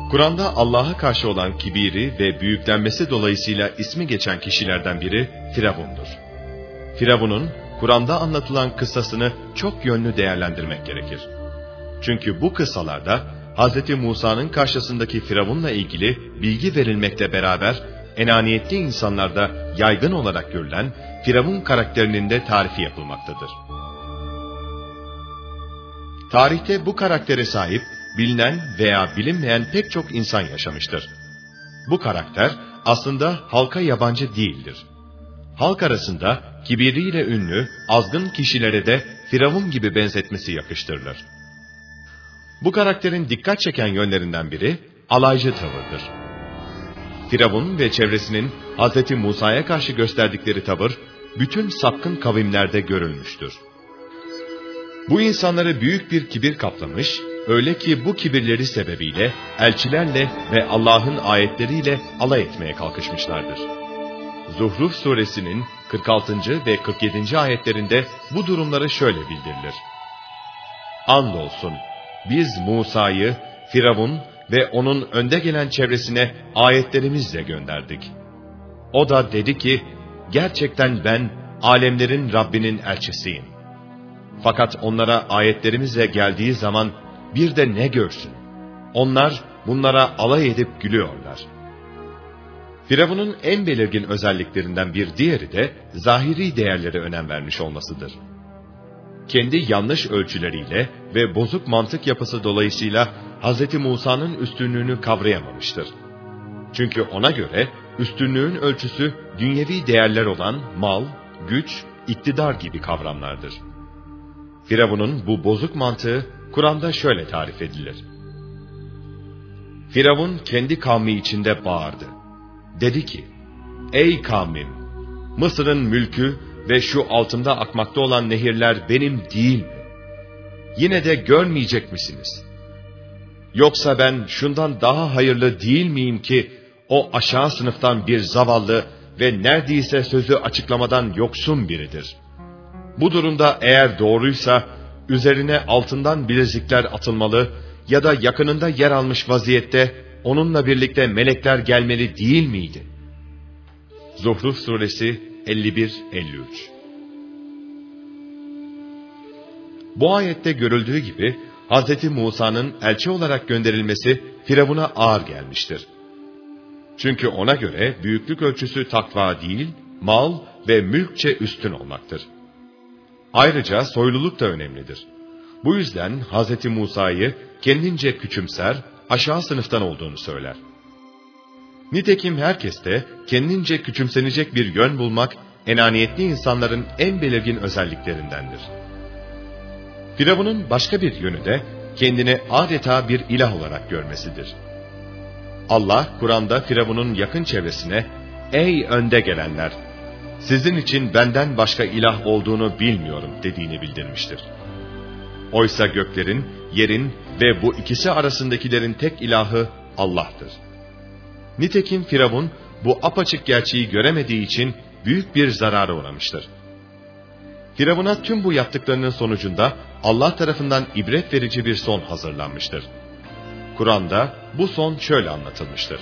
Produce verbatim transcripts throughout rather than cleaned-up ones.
Kur'an'da Allah'a karşı olan kibiri ve büyüklenmesi dolayısıyla ismi geçen kişilerden biri Firavun'dur. Firavun'un Kur'an'da anlatılan kıssasını çok yönlü değerlendirmek gerekir. Çünkü bu kıssalarda Hz. Musa'nın karşısındaki Firavun'la ilgili bilgi verilmekle beraber enaniyetli insanlarda yaygın olarak görülen Firavun karakterinin de tarifi yapılmaktadır. Tarihte bu karaktere sahip bilinen veya bilinmeyen pek çok insan yaşamıştır. Bu karakter aslında halka yabancı değildir. Halk arasında kibiriyle ünlü azgın kişilere de Firavun gibi benzetmesi yakıştırılır. Bu karakterin dikkat çeken yönlerinden biri alaycı tavırdır. Firavun ve çevresinin Hz. Musa'ya karşı gösterdikleri tavır bütün sapkın kavimlerde görülmüştür. Bu insanları büyük bir kibir kaplamış, öyle ki bu kibirleri sebebiyle elçilerle ve Allah'ın ayetleriyle alay etmeye kalkışmışlardır. Zuhruf suresinin kırk altıncı ve kırk yedinci ayetlerinde bu durumları şöyle bildirilir. Andolsun biz Musa'yı Firavun ve onun önde gelen çevresine ayetlerimizle gönderdik. O da dedi ki, gerçekten ben alemlerin Rabbinin elçisiyim. Fakat onlara ayetlerimizle geldiği zaman bir de ne görsün? Onlar bunlara alay edip gülüyorlar. Firavun'un en belirgin özelliklerinden bir diğeri de zahiri değerlere önem vermiş olmasıdır. Kendi yanlış ölçüleriyle ve bozuk mantık yapısı dolayısıyla Hz. Musa'nın üstünlüğünü kavrayamamıştır. Çünkü ona göre üstünlüğün ölçüsü dünyevi değerler olan mal, güç, iktidar gibi kavramlardır. Firavun'un bu bozuk mantığı Kur'an'da şöyle tarif edilir. Firavun kendi kavmi içinde bağırdı. Dedi ki, ey kavmim, Mısır'ın mülkü ve şu altımda akmakta olan nehirler benim değil mi? Yine de görmeyecek misiniz? Yoksa ben şundan daha hayırlı değil miyim ki, o aşağı sınıftan bir zavallı ve neredeyse sözü açıklamadan yoksun biridir. Bu durumda eğer doğruysa, üzerine altından bilezikler atılmalı ya da yakınında yer almış vaziyette onunla birlikte melekler gelmeli değil miydi? Zuhruf suresi elli bir elli üç. Bu ayette görüldüğü gibi Hz. Musa'nın elçi olarak gönderilmesi Firavun'a ağır gelmiştir. Çünkü ona göre büyüklük ölçüsü takva değil, mal ve mülkçe üstün olmaktır. Ayrıca soyluluk da önemlidir. Bu yüzden Hz. Musa'yı kendince küçümser, aşağı sınıftan olduğunu söyler. Nitekim herkes de kendince küçümsenecek bir yön bulmak, enaniyetli insanların en belirgin özelliklerindendir. Firavun'un başka bir yönü de kendini adeta bir ilah olarak görmesidir. Allah, Kur'an'da Firavun'un yakın çevresine, ''Ey önde gelenler, sizin için benden başka ilah olduğunu bilmiyorum.'' dediğini bildirmiştir. Oysa göklerin, yerin ve bu ikisi arasındakilerin tek ilahı Allah'tır. Nitekim Firavun bu apaçık gerçeği göremediği için büyük bir zarara uğramıştır. Firavun'a tüm bu yaptıklarının sonucunda Allah tarafından ibret verici bir son hazırlanmıştır. Kur'an'da bu son şöyle anlatılmıştır.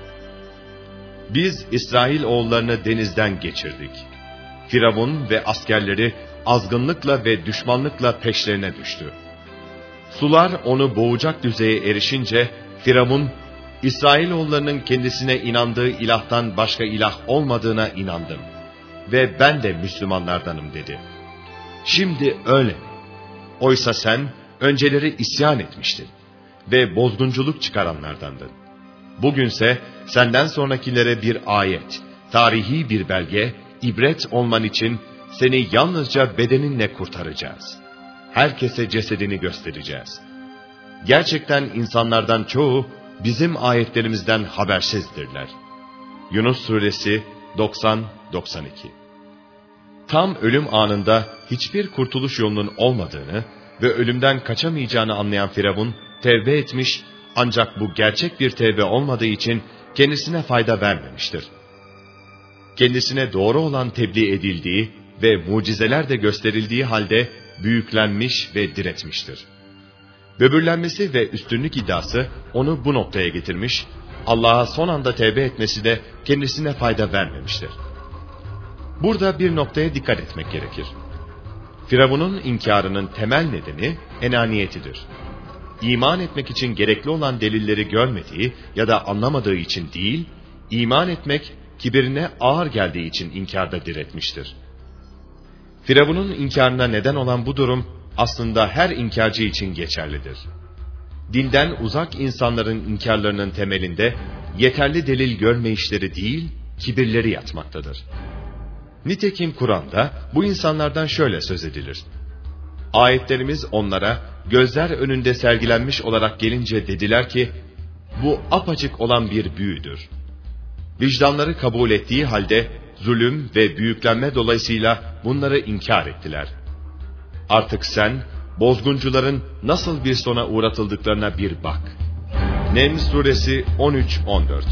Biz İsrail oğullarını denizden geçirdik. Firavun ve askerleri azgınlıkla ve düşmanlıkla peşlerine düştü. Sular onu boğacak düzeye erişince Firavun, İsrailoğullarının kendisine inandığı ilahtan başka ilah olmadığına inandım ve ben de Müslümanlardanım dedi. Şimdi öyle mi? Oysa sen önceleri isyan etmiştin ve bozgunculuk çıkaranlardandın. Bugünse senden sonrakilere bir ayet, tarihi bir belge, ibret olman için seni yalnızca bedeninle kurtaracağız. Herkese cesedini göstereceğiz. Gerçekten insanlardan çoğu bizim ayetlerimizden habersizdirler. Yunus suresi doksan doksan iki. Tam ölüm anında hiçbir kurtuluş yolunun olmadığını ve ölümden kaçamayacağını anlayan Firavun tevbe etmiş, ancak bu gerçek bir tevbe olmadığı için kendisine fayda vermemiştir. Kendisine doğru olan tebliğ edildiği ve mucizeler de gösterildiği halde büyüklenmiş ve diretmiştir. Böbürlenmesi ve üstünlük iddiası onu bu noktaya getirmiş, Allah'a son anda tevbe etmesi de kendisine fayda vermemiştir. Burada bir noktaya dikkat etmek gerekir. Firavun'un inkarının temel nedeni enaniyetidir. İman etmek için gerekli olan delilleri görmediği ya da anlamadığı için değil, iman etmek kibirine ağır geldiği için inkarda diretmiştir. Firavun'un inkarına neden olan bu durum aslında her inkarcı için geçerlidir. Dinden uzak insanların inkarlarının temelinde yeterli delil görmeyişleri değil, kibirleri yatmaktadır. Nitekim Kur'an'da bu insanlardan şöyle söz edilir. Ayetlerimiz onlara gözler önünde sergilenmiş olarak gelince dediler ki, bu apaçık olan bir büyüdür. Vicdanları kabul ettiği halde zulüm ve büyüklenme dolayısıyla bunları inkar ettiler. Artık sen, bozguncuların nasıl bir sona uğratıldıklarına bir bak. Neml Suresi on üç on dört.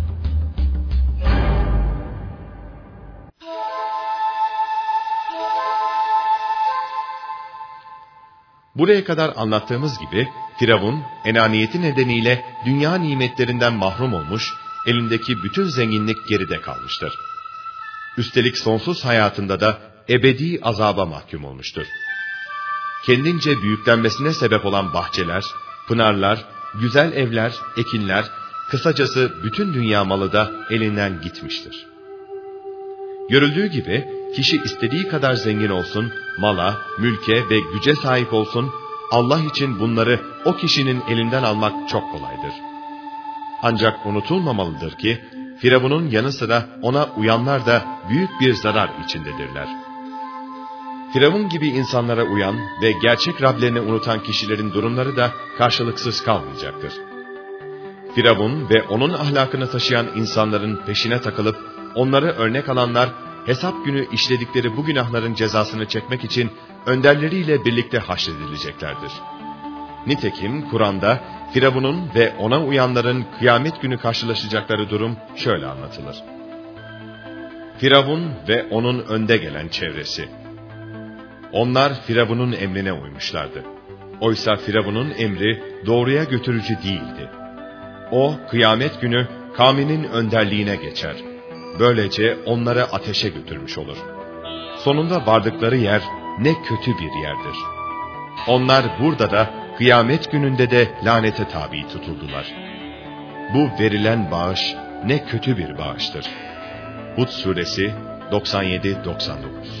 Buraya kadar anlattığımız gibi, Firavun, enaniyeti nedeniyle dünya nimetlerinden mahrum olmuş, elindeki bütün zenginlik geride kalmıştır. Üstelik sonsuz hayatında da ebedi azaba mahkum olmuştur. Kendince büyüklenmesine sebep olan bahçeler, pınarlar, güzel evler, ekinler, kısacası bütün dünya malı da elinden gitmiştir. Görüldüğü gibi, kişi istediği kadar zengin olsun, mala, mülke ve güce sahip olsun, Allah için bunları o kişinin elinden almak çok kolaydır. Ancak unutulmamalıdır ki, Firavun'un yanı sıra ona uyanlar da büyük bir zarar içindedirler. Firavun gibi insanlara uyan ve gerçek Rablerini unutan kişilerin durumları da karşılıksız kalmayacaktır. Firavun ve onun ahlakını taşıyan insanların peşine takılıp onları örnek alanlar, hesap günü işledikleri bu günahların cezasını çekmek için önderleriyle birlikte haşredileceklerdir. Nitekim Kur'an'da Firavun'un ve ona uyanların kıyamet günü karşılaşacakları durum şöyle anlatılır. Firavun ve onun önde gelen çevresi. Onlar Firavun'un emrine uymuşlardı. Oysa Firavun'un emri doğruya götürücü değildi. O kıyamet günü kavminin önderliğine geçer. Böylece onları ateşe götürmüş olur. Sonunda vardıkları yer ne kötü bir yerdir. Onlar burada da kıyamet gününde de lanete tabi tutuldular. Bu verilen bağış ne kötü bir bağıştır. Hud Suresi doksan yedi doksan dokuz.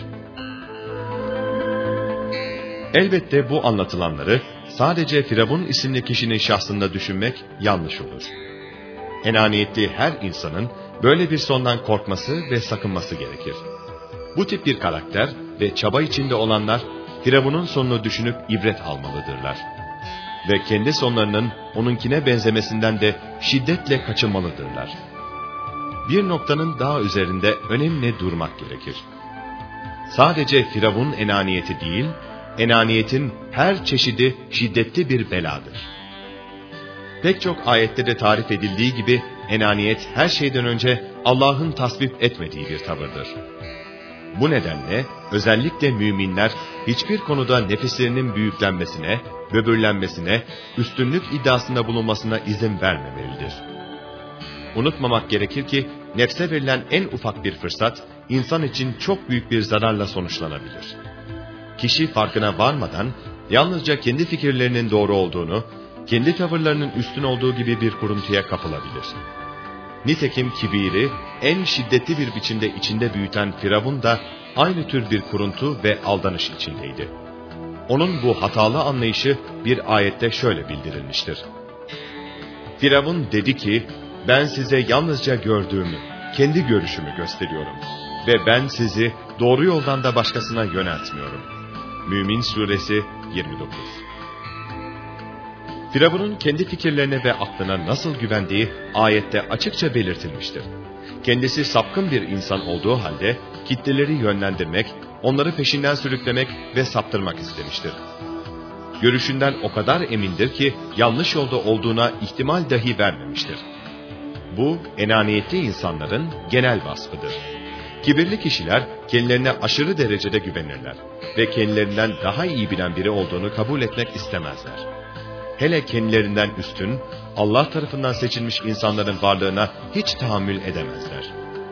Elbette bu anlatılanları sadece Firavun isimli kişinin şahsında düşünmek yanlış olur. Enaniyetli her insanın böyle bir sondan korkması ve sakınması gerekir. Bu tip bir karakter ve çaba içinde olanlar Firavun'un sonunu düşünüp ibret almalıdırlar. Ve kendi sonlarının onunkine benzemesinden de şiddetle kaçınmalıdırlar. Bir noktanın daha üzerinde önemli durmak gerekir. Sadece Firavun enaniyeti değil, enaniyetin her çeşidi şiddetli bir beladır. Pek çok ayette de tarif edildiği gibi enaniyet her şeyden önce Allah'ın tasvip etmediği bir tavırdır. Bu nedenle özellikle müminler hiçbir konuda nefislerinin büyüklenmesine, böbürlenmesine, üstünlük iddiasında bulunmasına izin vermemelidir. Unutmamak gerekir ki nefse verilen en ufak bir fırsat insan için çok büyük bir zararla sonuçlanabilir. Kişi farkına varmadan yalnızca kendi fikirlerinin doğru olduğunu, kendi tavırlarının üstün olduğu gibi bir kuruntuya kapılabilir. Nitekim kibiri en şiddetli bir biçimde içinde büyüten Firavun da aynı tür bir kuruntu ve aldanış içindeydi. Onun bu hatalı anlayışı bir ayette şöyle bildirilmiştir. Firavun dedi ki, ben size yalnızca gördüğümü, kendi görüşümü gösteriyorum ve ben sizi doğru yoldan da başkasına yöneltmiyorum. Mümin Suresi yirmi dokuz. Firavun'un kendi fikirlerine ve aklına nasıl güvendiği ayette açıkça belirtilmiştir. Kendisi sapkın bir insan olduğu halde kitleleri yönlendirmek, onları peşinden sürüklemek ve saptırmak istemiştir. Görüşünden o kadar emindir ki yanlış yolda olduğuna ihtimal dahi vermemiştir. Bu enaniyetli insanların genel vasfıdır. Kibirli kişiler kendilerine aşırı derecede güvenirler ve kendilerinden daha iyi bilen biri olduğunu kabul etmek istemezler. hele kendilerinden üstün, Allah tarafından seçilmiş insanların varlığına hiç tahammül edemezler.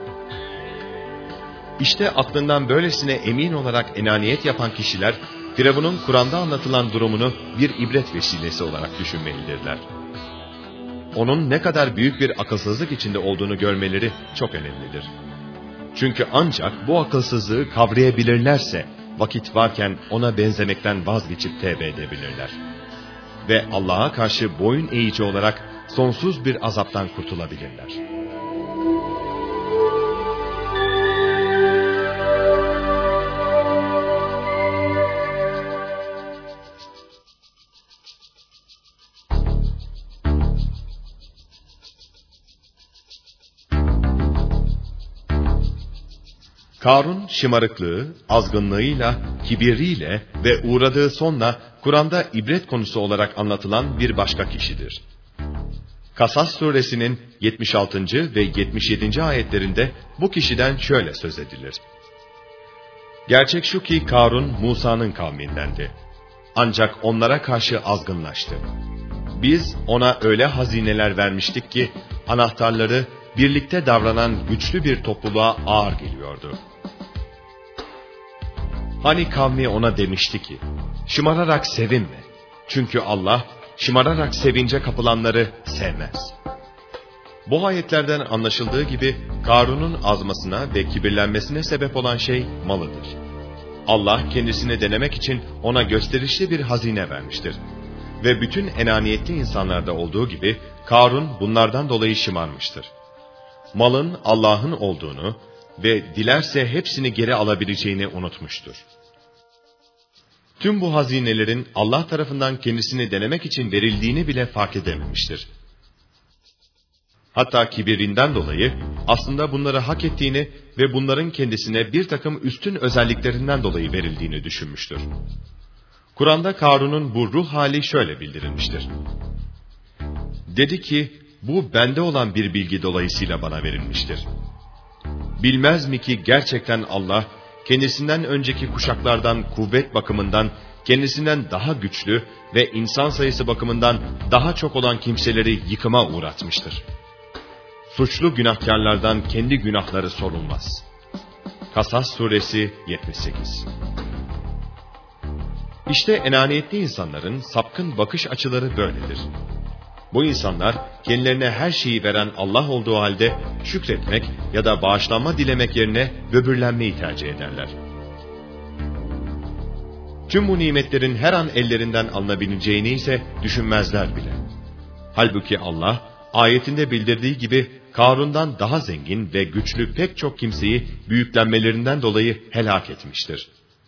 İşte aklından böylesine emin olarak enaniyet yapan kişiler, Firavun'un Kur'an'da anlatılan durumunu bir ibret vesilesi olarak düşünmelidirler. Onun ne kadar büyük bir akılsızlık içinde olduğunu görmeleri çok önemlidir. Çünkü ancak bu akılsızlığı kavrayabilirlerse, vakit varken ona benzemekten vazgeçip tevbe edebilirler. Ve Allah'a karşı boyun eğici olarak sonsuz bir azaptan kurtulabilirler. Karun şımarıklığı, azgınlığıyla, kibiriyle ve uğradığı sonla Kur'an'da ibret konusu olarak anlatılan bir başka kişidir. Kasas suresinin yetmiş altıncı ve yetmiş yedinci ayetlerinde bu kişiden şöyle söz edilir. Gerçek şu ki Karun Musa'nın kavmindendi. Ancak onlara karşı azgınlaştı. Biz ona öyle hazineler vermiştik ki anahtarları birlikte davranan güçlü bir topluluğa ağır geliyordu. Hani kavmi ona demişti ki, şımararak sevinme. Çünkü Allah, şımararak sevince kapılanları sevmez. Bu ayetlerden anlaşıldığı gibi, Karun'un azmasına ve kibirlenmesine sebep olan şey malıdır. Allah kendisini denemek için ona gösterişli bir hazine vermiştir. Ve bütün enaniyetli insanlarda olduğu gibi, Karun bunlardan dolayı şımarmıştır. Malın Allah'ın olduğunu ve dilerse hepsini geri alabileceğini unutmuştur. Tüm bu hazinelerin Allah tarafından kendisini denemek için verildiğini bile fark edememiştir. Hatta kibirinden dolayı aslında bunları hak ettiğini ve bunların kendisine bir takım üstün özelliklerinden dolayı verildiğini düşünmüştür. Kur'an'da Karun'un bu ruh hali şöyle bildirilmiştir. Dedi ki, bu bende olan bir bilgi dolayısıyla bana verilmiştir. Bilmez mi ki gerçekten Allah, kendisinden önceki kuşaklardan kuvvet bakımından, kendisinden daha güçlü ve insan sayısı bakımından daha çok olan kimseleri yıkıma uğratmıştır. Suçlu günahkarlardan kendi günahları sorulmaz. Kasas suresi yetmiş sekiz. İşte enaniyetli insanların sapkın bakış açıları böyledir. Bu insanlar kendilerine her şeyi veren Allah olduğu halde şükretmek ya da bağışlanma dilemek yerine böbürlenmeyi tercih ederler. Tüm bu nimetlerin her an ellerinden alınabileceğini ise düşünmezler bile. Halbuki Allah ayetinde bildirdiği gibi Karun'dan daha zengin ve güçlü pek çok kimseyi büyüklenmelerinden dolayı helak etmiştir.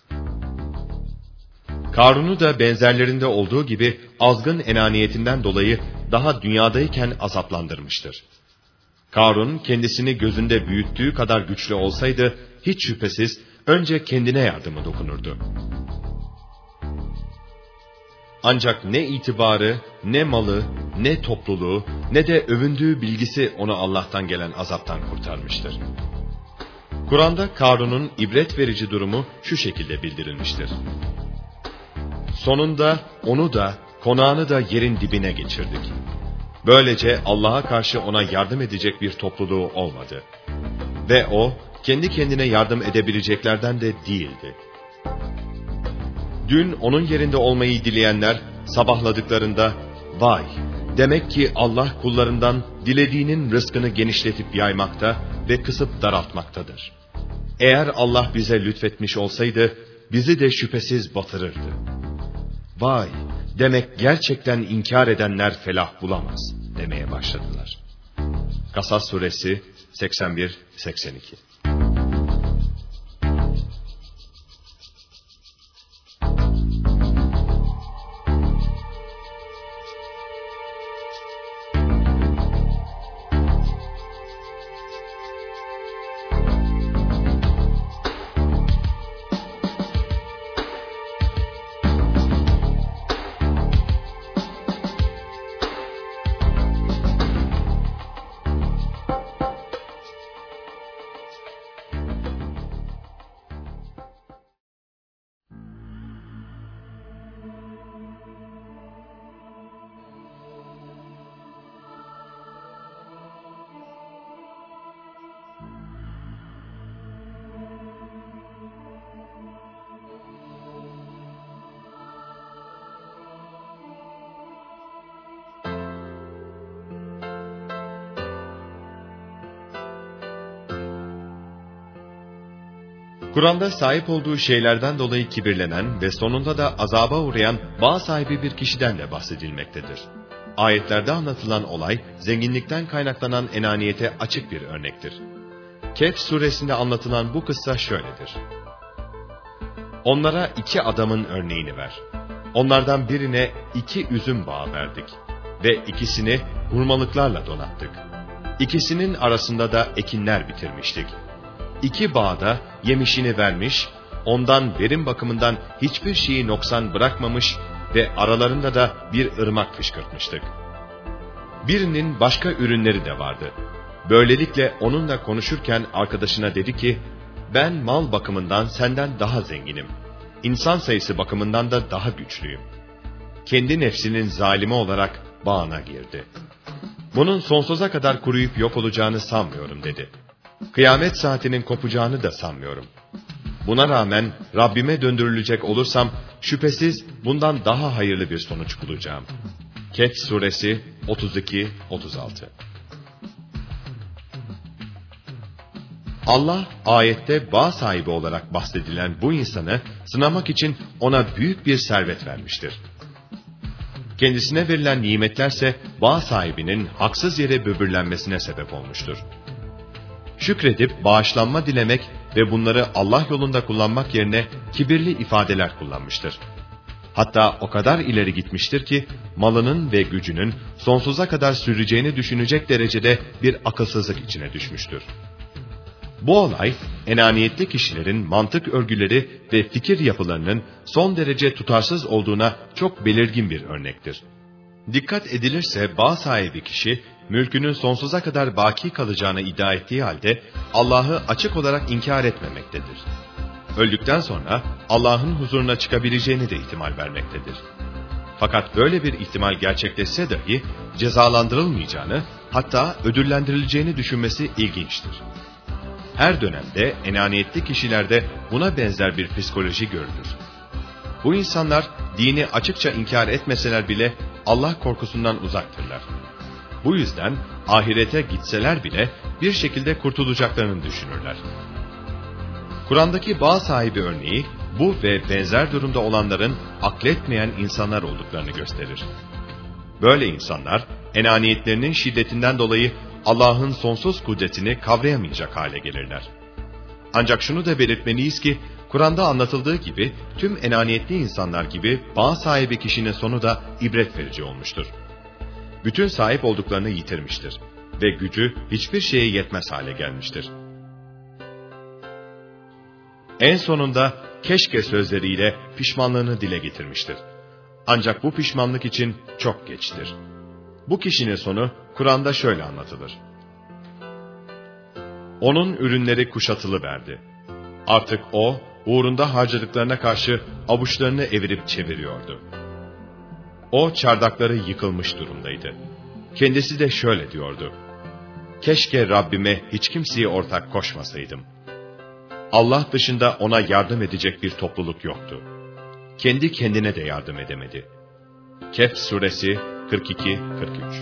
Karun'u da benzerlerinde olduğu gibi azgın enaniyetinden dolayı daha dünyadayken azaplandırmıştır. Karun kendisini gözünde büyüttüğü kadar güçlü olsaydı hiç şüphesiz önce kendine yardımı dokunurdu. Ancak ne itibarı, ne malı, ne topluluğu, ne de övündüğü bilgisi onu Allah'tan gelen azaptan kurtarmıştır. Kur'an'da Karun'un ibret verici durumu şu şekilde bildirilmiştir. Sonunda onu da, konağını da yerin dibine geçirdik. Böylece Allah'a karşı ona yardım edecek bir topluluğu olmadı. Ve o, kendi kendine yardım edebileceklerden de değildi. Dün onun yerinde olmayı dileyenler, sabahladıklarında, vay! Demek ki Allah kullarından dilediğinin rızkını genişletip yaymakta ve kısıp daraltmaktadır. Eğer Allah bize lütfetmiş olsaydı, bizi de şüphesiz batırırdı. Vay! Demek gerçekten inkar edenler felah bulamaz demeye başladılar. Kasas suresi seksen bir seksen iki. Kur'an'da sahip olduğu şeylerden dolayı kibirlenen ve sonunda da azaba uğrayan bağ sahibi bir kişiden de bahsedilmektedir. Ayetlerde anlatılan olay, zenginlikten kaynaklanan enaniyete açık bir örnektir. Kehf suresinde anlatılan bu kıssa şöyledir. Onlara iki adamın örneğini ver. Onlardan birine iki üzüm bağı verdik ve ikisini hurmalıklarla donattık. İkisinin arasında da ekinler bitirmiştik. İki bağda yemişini vermiş, ondan verim bakımından hiçbir şeyi noksan bırakmamış ve aralarında da bir ırmak fışkırtmıştık. Birinin başka ürünleri de vardı. Böylelikle onunla konuşurken arkadaşına dedi ki, ben mal bakımından senden daha zenginim. İnsan sayısı bakımından da daha güçlüyüm. Kendi nefsinin zalimi olarak bağına girdi. Bunun sonsuza kadar kuruyup yok olacağını sanmıyorum dedi. Kıyamet saatinin kopacağını da sanmıyorum. Buna rağmen Rabbime döndürülecek olursam şüphesiz bundan daha hayırlı bir sonuç bulacağım. Kehf suresi otuz iki otuz altı. Allah ayette bağ sahibi olarak bahsedilen bu insanı sınamak için ona büyük bir servet vermiştir. Kendisine verilen nimetlerse bağ sahibinin haksız yere böbürlenmesine sebep olmuştur. Şükredip bağışlanma dilemek ve bunları Allah yolunda kullanmak yerine kibirli ifadeler kullanmıştır. Hatta o kadar ileri gitmiştir ki malının ve gücünün sonsuza kadar süreceğini düşünecek derecede bir akılsızlık içine düşmüştür. Bu olay, enaniyetli kişilerin mantık örgüleri ve fikir yapılarının son derece tutarsız olduğuna çok belirgin bir örnektir. Dikkat edilirse bağ sahibi kişi, mülkünün sonsuza kadar baki kalacağını iddia ettiği halde Allah'ı açık olarak inkar etmemektedir. Öldükten sonra Allah'ın huzuruna çıkabileceğini de ihtimal vermektedir. Fakat böyle bir ihtimal gerçekleşse dahi cezalandırılmayacağını, hatta ödüllendirileceğini düşünmesi ilginçtir. Her dönemde enaniyetli kişilerde buna benzer bir psikoloji görülür. Bu insanlar dini açıkça inkar etmeseler bile Allah korkusundan uzaktırlar. Bu yüzden ahirete gitseler bile bir şekilde kurtulacaklarını düşünürler. Kur'an'daki bağ sahibi örneği bu ve benzer durumda olanların akletmeyen insanlar olduklarını gösterir. Böyle insanlar enaniyetlerinin şiddetinden dolayı Allah'ın sonsuz kudretini kavrayamayacak hale gelirler. Ancak şunu da belirtmeliyiz ki, Kur'an'da anlatıldığı gibi tüm enaniyetli insanlar gibi bağ sahibi kişinin sonu da ibret verici olmuştur. Bütün sahip olduklarını yitirmiştir ve gücü hiçbir şeye yetmez hale gelmiştir. En sonunda keşke sözleriyle pişmanlığını dile getirmiştir. Ancak bu pişmanlık için çok geçtir. Bu kişinin sonu Kur'an'da şöyle anlatılır. Onun ürünleri kuşatılıverdi. Artık o, uğrunda harcadıklarına karşı avuçlarını evirip çeviriyordu. O çardakları yıkılmış durumdaydı. Kendisi de şöyle diyordu. Keşke Rabbime hiç kimseye ortak koşmasaydım. Allah dışında ona yardım edecek bir topluluk yoktu. Kendi kendine de yardım edemedi. Kehf suresi kırk iki kırk üç.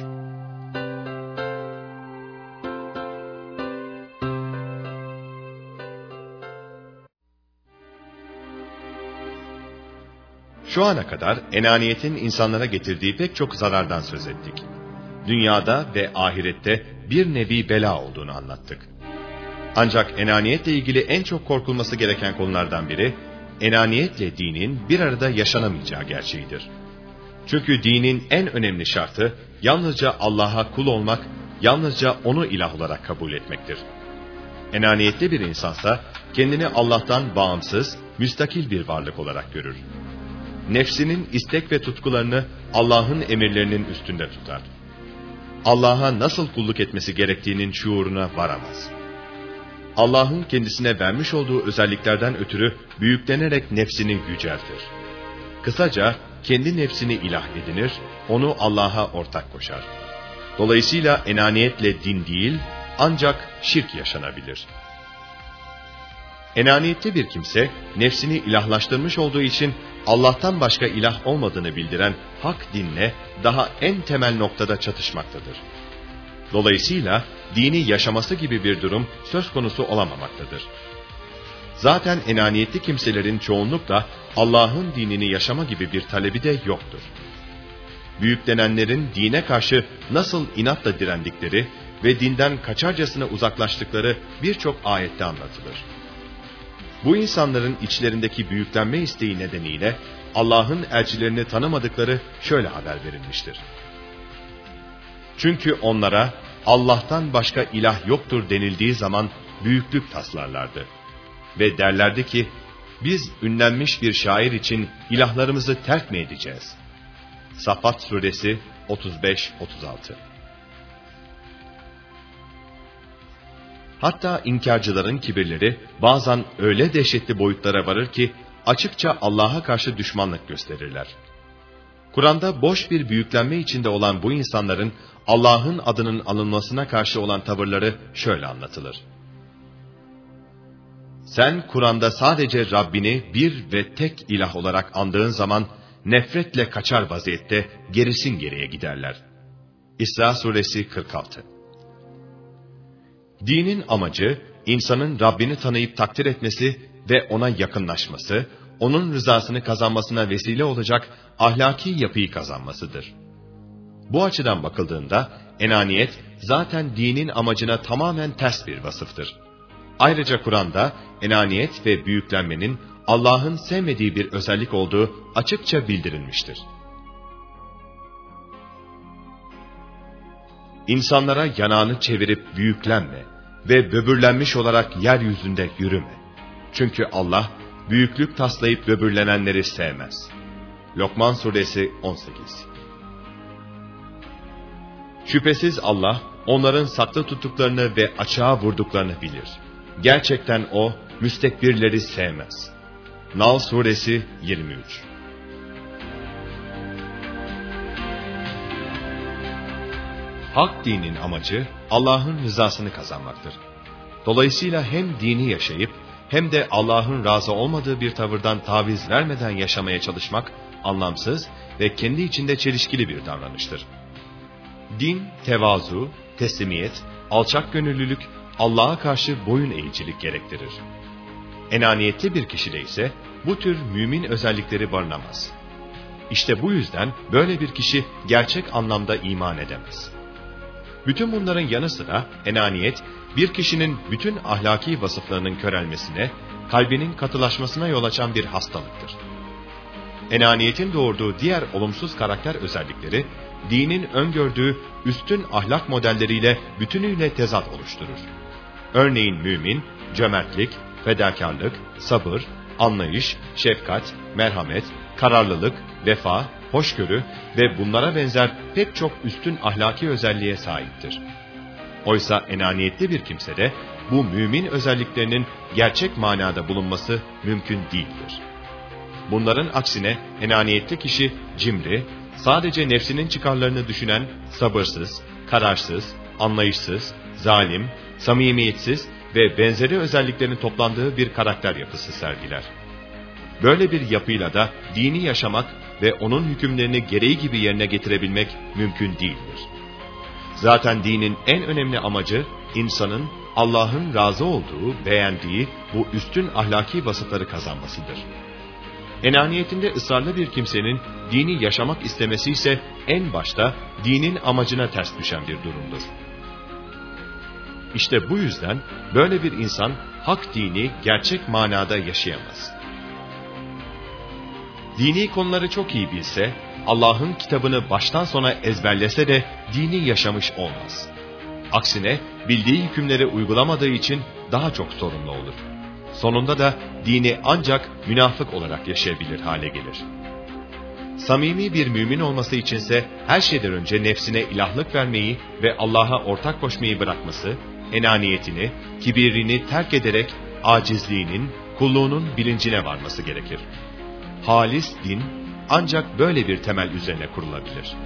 Şu ana kadar enaniyetin insanlara getirdiği pek çok zarardan söz ettik. Dünyada ve ahirette bir nevi bela olduğunu anlattık. Ancak enaniyetle ilgili en çok korkulması gereken konulardan biri, enaniyetle dinin bir arada yaşanamayacağı gerçeğidir. Çünkü dinin en önemli şartı, yalnızca Allah'a kul olmak, yalnızca O'nu ilah olarak kabul etmektir. Enaniyetli bir insansa, kendini Allah'tan bağımsız, müstakil bir varlık olarak görür. Nefsinin istek ve tutkularını Allah'ın emirlerinin üstünde tutar. Allah'a nasıl kulluk etmesi gerektiğinin şuuruna varamaz. Allah'ın kendisine vermiş olduğu özelliklerden ötürü büyüklenerek nefsini yüceltir. Kısaca kendi nefsini ilah edinir, onu Allah'a ortak koşar. Dolayısıyla enaniyetle din değil, ancak şirk yaşanabilir. Enaniyetli bir kimse, nefsini ilahlaştırmış olduğu için Allah'tan başka ilah olmadığını bildiren hak dinle daha en temel noktada çatışmaktadır. Dolayısıyla dini yaşaması gibi bir durum söz konusu olamamaktadır. Zaten enaniyetli kimselerin çoğunlukla Allah'ın dinini yaşama gibi bir talebi de yoktur. Büyüklenenlerin dine karşı nasıl inatla direndikleri ve dinden kaçarcasına uzaklaştıkları birçok ayette anlatılır. Bu insanların içlerindeki büyüklenme isteği nedeniyle Allah'ın elçilerini tanımadıkları şöyle haber verilmiştir. Çünkü onlara Allah'tan başka ilah yoktur denildiği zaman büyüklük taslarlardı. Ve derlerdi ki, biz ünlenmiş bir şair için ilahlarımızı terk mi edeceğiz? Safat suresi otuz beş otuz altı. Hatta inkarcıların kibirleri bazen öyle dehşetli boyutlara varır ki açıkça Allah'a karşı düşmanlık gösterirler. Kur'an'da boş bir büyüklenme içinde olan bu insanların Allah'ın adının alınmasına karşı olan tavırları şöyle anlatılır. Sen Kur'an'da sadece Rabbini bir ve tek ilah olarak andığın zaman nefretle kaçar vaziyette gerisin geriye giderler. İsra suresi kırk altı. Dinin amacı, insanın Rabbini tanıyıp takdir etmesi ve ona yakınlaşması, onun rızasını kazanmasına vesile olacak ahlaki yapıyı kazanmasıdır. Bu açıdan bakıldığında, enaniyet zaten dinin amacına tamamen ters bir vasıftır. Ayrıca Kur'an'da enaniyet ve büyüklenmenin Allah'ın sevmediği bir özellik olduğu açıkça bildirilmiştir. İnsanlara yanağını çevirip büyüklenme ve böbürlenmiş olarak yeryüzünde yürüme. Çünkü Allah büyüklük taslayıp böbürlenenleri sevmez. Lokman suresi on sekiz. Şüphesiz Allah onların saklı tuttuklarını ve açığa vurduklarını bilir. Gerçekten O müstekbirleri sevmez. Nal suresi yirmi üç. Hak dinin amacı Allah'ın rızasını kazanmaktır. Dolayısıyla hem dini yaşayıp hem de Allah'ın razı olmadığı bir tavırdan taviz vermeden yaşamaya çalışmak anlamsız ve kendi içinde çelişkili bir davranıştır. Din, tevazu, teslimiyet, alçak gönüllülük, Allah'a karşı boyun eğicilik gerektirir. Enaniyetli bir kişide ise bu tür mümin özellikleri barınamaz. İşte bu yüzden böyle bir kişi gerçek anlamda iman edemez. Bütün bunların yanı sıra enaniyet, bir kişinin bütün ahlaki vasıflarının körelmesine, kalbinin katılaşmasına yol açan bir hastalıktır. Enaniyetin doğurduğu diğer olumsuz karakter özellikleri, dinin öngördüğü üstün ahlak modelleriyle bütünüyle tezat oluşturur. Örneğin mümin, cömertlik, fedakarlık, sabır, anlayış, şefkat, merhamet, kararlılık, vefa, hoşgörü ve bunlara benzer pek çok üstün ahlaki özelliğe sahiptir. Oysa enaniyetli bir kimsede bu mümin özelliklerinin gerçek manada bulunması mümkün değildir. Bunların aksine enaniyetli kişi cimri, sadece nefsinin çıkarlarını düşünen, sabırsız, kararsız, anlayışsız, zalim, samimiyetsiz ve benzeri özelliklerin toplandığı bir karakter yapısı sergiler. Böyle bir yapıyla da dini yaşamak ve onun hükümlerini gereği gibi yerine getirebilmek mümkün değildir. Zaten dinin en önemli amacı insanın Allah'ın razı olduğu, beğendiği bu üstün ahlaki vasıfları kazanmasıdır. Enaniyetinde ısrarlı bir kimsenin dini yaşamak istemesi ise en başta dinin amacına ters düşen bir durumdur. İşte bu yüzden böyle bir insan hak dini gerçek manada yaşayamaz. Dini konuları çok iyi bilse, Allah'ın kitabını baştan sona ezberlese de dini yaşamış olmaz. Aksine bildiği hükümleri uygulamadığı için daha çok sorumlu olur. Sonunda da dini ancak münafık olarak yaşayabilir hale gelir. Samimi bir mümin olması içinse her şeyden önce nefsine ilahlık vermeyi ve Allah'a ortak koşmayı bırakması, enaniyetini, kibirini terk ederek acizliğinin, kulluğunun bilincine varması gerekir. Halis din ancak böyle bir temel üzerine kurulabilir.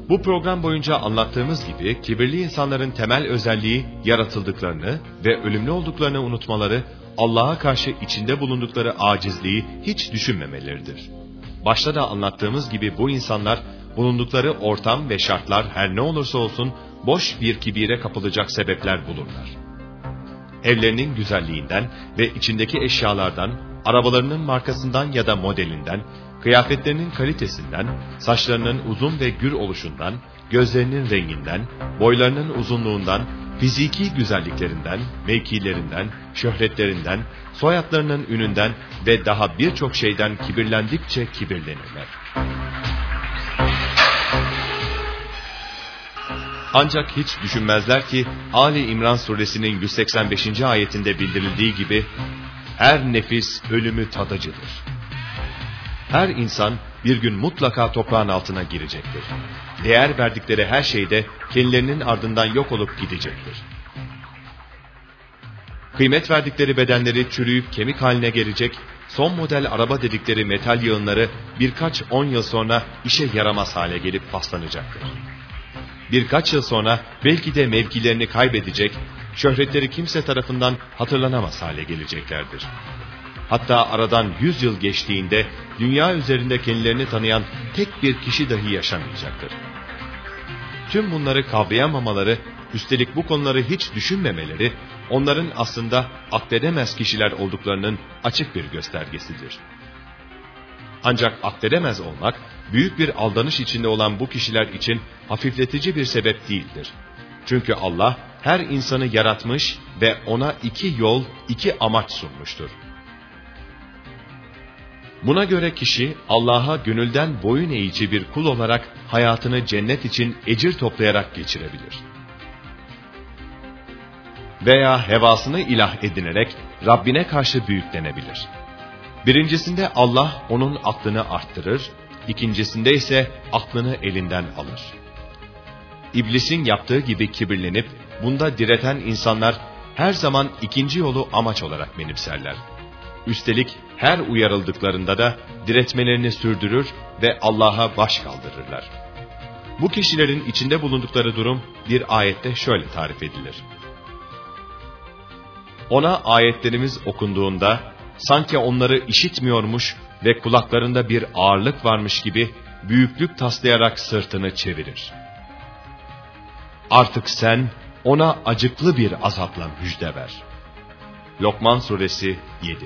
Bu program boyunca anlattığımız gibi kibirli insanların temel özelliği yaratıldıklarını ve ölümlü olduklarını unutmaları, Allah'a karşı içinde bulundukları acizliği hiç düşünmemeleridir. Başta da anlattığımız gibi bu insanlar bulundukları ortam ve şartlar her ne olursa olsun boş bir kibire kapılacak sebepler bulurlar. Evlerinin güzelliğinden ve içindeki eşyalardan, arabalarının markasından ya da modelinden, kıyafetlerinin kalitesinden, saçlarının uzun ve gür oluşundan, gözlerinin renginden, boylarının uzunluğundan, fiziki güzelliklerinden, mevkilerinden, şöhretlerinden, soyadlarının ününden ve daha birçok şeyden kibirlendikçe kibirlenirler. Ancak hiç düşünmezler ki Ali İmran suresinin yüz seksen beşinci ayetinde bildirildiği gibi her nefis ölümü tadıcıdır. Her insan bir gün mutlaka toprağın altına girecektir. Değer verdikleri her şey de kendilerinin ardından yok olup gidecektir. Kıymet verdikleri bedenleri çürüyüp kemik haline gelecek, son model araba dedikleri metal yığınları birkaç on yıl sonra işe yaramaz hale gelip paslanacaktır. Birkaç yıl sonra belki de mevkilerini kaybedecek, şöhretleri kimse tarafından hatırlanamaz hale geleceklerdir. Hatta aradan yüz yıl geçtiğinde dünya üzerinde kendilerini tanıyan tek bir kişi dahi yaşamayacaktır. Tüm bunları kavrayamamaları, üstelik bu konuları hiç düşünmemeleri, onların aslında akledemez kişiler olduklarının açık bir göstergesidir. Ancak akledemez olmak, büyük bir aldanış içinde olan bu kişiler için hafifletici bir sebep değildir. Çünkü Allah her insanı yaratmış ve ona iki yol, iki amaç sunmuştur. Buna göre kişi Allah'a gönülden boyun eğici bir kul olarak hayatını cennet için ecir toplayarak geçirebilir. Veya hevasını ilah edinerek Rabbine karşı büyüklenebilir. Birincisinde Allah onun aklını arttırır, ikincisinde ise aklını elinden alır. İblisin yaptığı gibi kibirlenip bunda direten insanlar her zaman ikinci yolu amaç olarak benimserler. Üstelik her uyarıldıklarında da diretmelerini sürdürür ve Allah'a baş kaldırırlar. Bu kişilerin içinde bulundukları durum bir ayette şöyle tarif edilir. Ona ayetlerimiz okunduğunda sanki onları işitmiyormuş ve kulaklarında bir ağırlık varmış gibi büyüklük taslayarak sırtını çevirir. Artık sen ona acıklı bir azapla müjde ver. Lokman suresi yedi.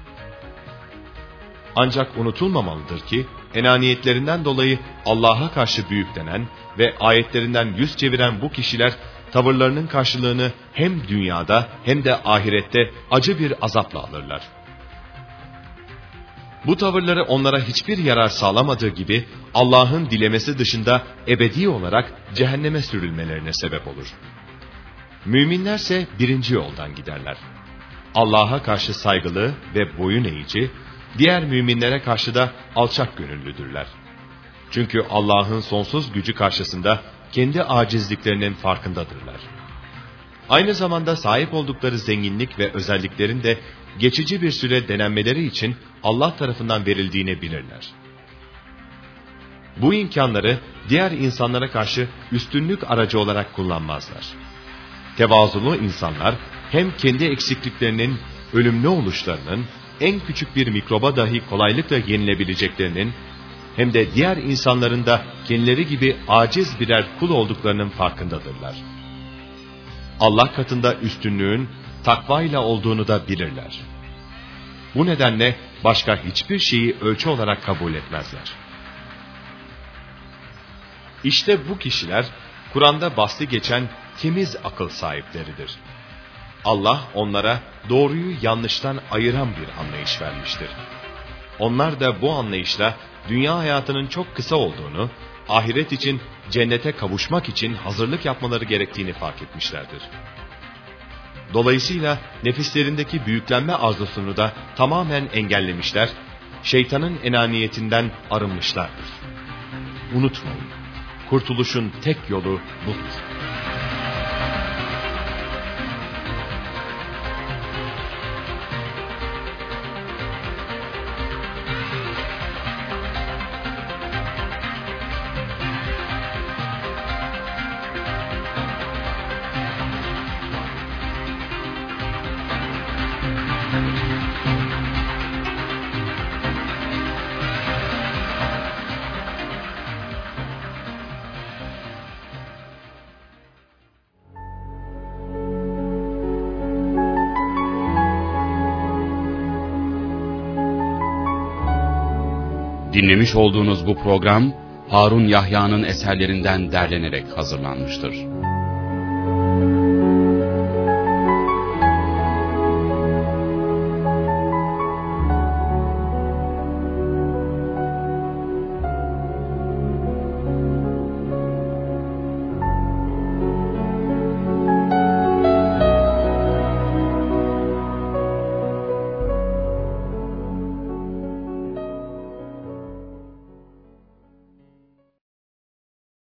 Ancak unutulmamalıdır ki enaniyetlerinden dolayı Allah'a karşı büyüklenen ve ayetlerinden yüz çeviren bu kişiler tavırlarının karşılığını hem dünyada hem de ahirette acı bir azapla alırlar. Bu tavırları onlara hiçbir yarar sağlamadığı gibi Allah'ın dilemesi dışında ebedi olarak cehenneme sürülmelerine sebep olur. Müminlerse birinci yoldan giderler. Allah'a karşı saygılı ve boyun eğici, diğer müminlere karşı da alçak gönüllüdürler. Çünkü Allah'ın sonsuz gücü karşısında kendi acizliklerinin farkındadırlar. Aynı zamanda sahip oldukları zenginlik ve özelliklerin de geçici bir süre denenmeleri için Allah tarafından verildiğini bilirler. Bu imkanları diğer insanlara karşı üstünlük aracı olarak kullanmazlar. Tevazulu insanlar hem kendi eksikliklerinin, ölümlü oluşlarının, en küçük bir mikroba dahi kolaylıkla yenilebileceklerinin, hem de diğer insanların da kendileri gibi aciz birer kul olduklarının farkındadırlar. Allah katında üstünlüğün takvayla olduğunu da bilirler. Bu nedenle başka hiçbir şeyi ölçü olarak kabul etmezler. İşte bu kişiler Kur'an'da bahsi geçen temiz akıl sahipleridir. Allah onlara doğruyu yanlıştan ayıran bir anlayış vermiştir. Onlar da bu anlayışla dünya hayatının çok kısa olduğunu, ahiret için, cennete kavuşmak için hazırlık yapmaları gerektiğini fark etmişlerdir. Dolayısıyla nefislerindeki büyüklenme arzusunu da tamamen engellemişler, şeytanın enaniyetinden arınmışlardır. Unutmayın, kurtuluşun tek yolu budur. Dinlemiş olduğunuz bu program, Harun Yahya'nın eserlerinden derlenerek hazırlanmıştır.